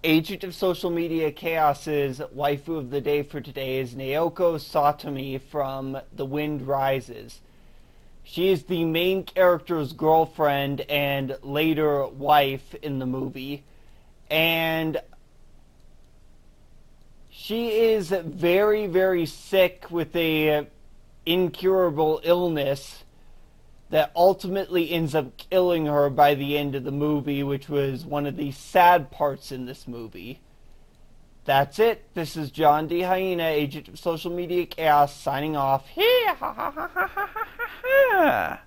Agent of Social Media Chaos's waifu of the day for today is Naoko Satomi from The Wind Rises. She is the main character's girlfriend and later wife in the movie, and she is very, very sick with a incurable illness that ultimately ends up killing her by the end of the movie, which was one of the sad parts in this movie. That's it. This is John D. Hyena, Agent of Social Media Chaos, signing off.